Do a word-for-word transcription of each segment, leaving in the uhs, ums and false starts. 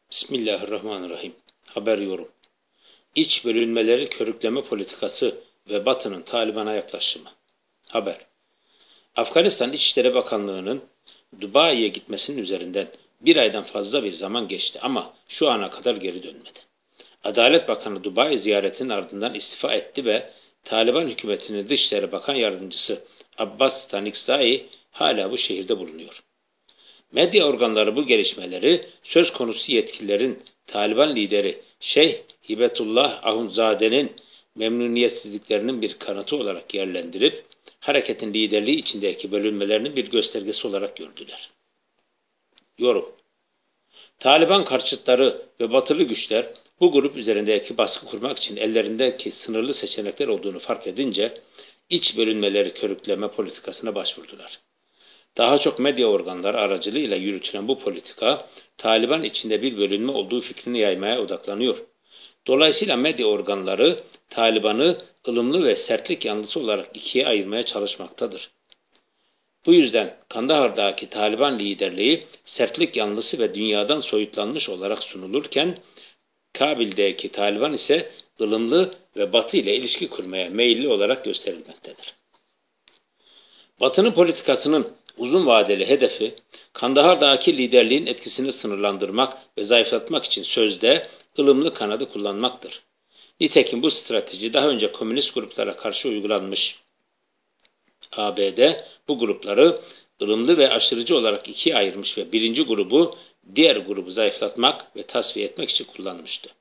Bismillahirrahmanirrahim. Haber yorum. İç bölünmeleri körükleme politikası ve Batı'nın Taliban'a yaklaşımı. Haber. Afganistan İçişleri Bakanlığı'nın Dubai'ye gitmesinin üzerinden bir aydan fazla bir zaman geçti ama şu ana kadar geri dönmedi. Adalet Bakanı Dubai ziyaretinin ardından istifa etti ve Taliban hükümetinin Dışişleri Bakan Yardımcısı Abbas Tanikzai hala bu şehirde bulunuyor. Medya organları bu gelişmeleri söz konusu yetkililerin Taliban lideri Şeyh Hibetullah Ahundzade'nin memnuniyetsizliklerinin bir kanıtı olarak yerlendirip hareketin liderliği içindeki bölünmelerinin bir göstergesi olarak gördüler. Yorum. Taliban karşıtları ve batılı güçler bu grup üzerindeki baskı kurmak için ellerindeki sınırlı seçenekler olduğunu fark edince iç bölünmeleri körükleme politikasına başvurdular. Daha çok medya organları aracılığıyla yürütülen bu politika, Taliban içinde bir bölünme olduğu fikrini yaymaya odaklanıyor. Dolayısıyla medya organları Taliban'ı ılımlı ve sertlik yanlısı olarak ikiye ayırmaya çalışmaktadır. Bu yüzden Kandahar'daki Taliban liderliği sertlik yanlısı ve dünyadan soyutlanmış olarak sunulurken, Kabil'deki Taliban ise ılımlı ve Batı ile ilişki kurmaya meyilli olarak gösterilmektedir. Batı'nın politikasının uzun vadeli hedefi, Kandahar'daki liderliğin etkisini sınırlandırmak ve zayıflatmak için sözde ılımlı kanadı kullanmaktır. Nitekim bu strateji daha önce komünist gruplara karşı uygulanmış. A B D bu grupları ılımlı ve aşırıcı olarak ikiye ayırmış ve birinci grubu diğer grubu zayıflatmak ve tasfiye etmek için kullanmıştı.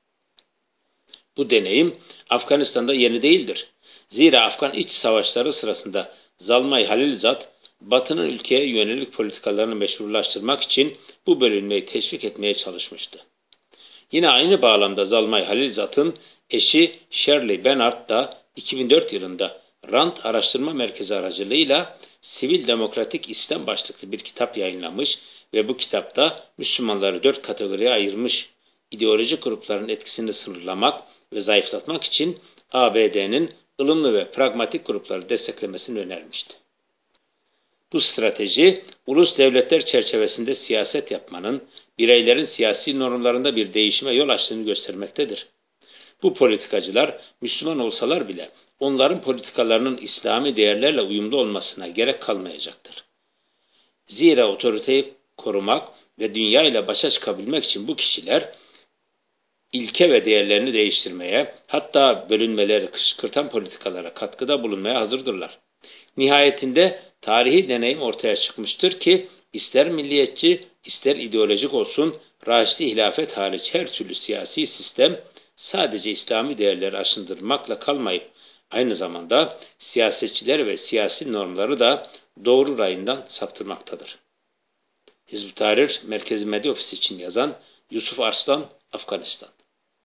Bu deneyim Afganistan'da yeni değildir. Zira Afgan iç savaşları sırasında Zalmay Halilzad, Batı'nın ülkeye yönelik politikalarını meşrulaştırmak için bu bölünmeyi teşvik etmeye çalışmıştı. Yine aynı bağlamda Zalmay Halilzad'ın eşi Shirley Benard da iki bin dört yılında Rand Araştırma Merkezi aracılığıyla Sivil Demokratik İslam başlıklı bir kitap yayınlamış ve bu kitapta Müslümanları dört kategoriye ayırmış, ideolojik grupların etkisini sınırlamak ve zayıflatmak için A B D'nin ılımlı ve pragmatik grupları desteklemesini önermişti. Bu strateji, ulus devletler çerçevesinde siyaset yapmanın, bireylerin siyasi normlarında bir değişime yol açtığını göstermektedir. Bu politikacılar, Müslüman olsalar bile, onların politikalarının İslami değerlerle uyumlu olmasına gerek kalmayacaktır. Zira otoriteyi korumak ve dünya ile başa çıkabilmek için bu kişiler, ilke ve değerlerini değiştirmeye, hatta bölünmeleri kışkırtan politikalara katkıda bulunmaya hazırdırlar. Nihayetinde tarihi deneyim ortaya çıkmıştır ki, ister milliyetçi, ister ideolojik olsun, Raşidi hilafet hariç her türlü siyasi sistem, sadece İslami değerleri aşındırmakla kalmayıp, aynı zamanda siyasetçiler ve siyasi normları da doğru rayından saptırmaktadır. Hizb-ut Tahrir Merkezi Medya Ofisi için yazan Yusuf Arslan, Afganistan.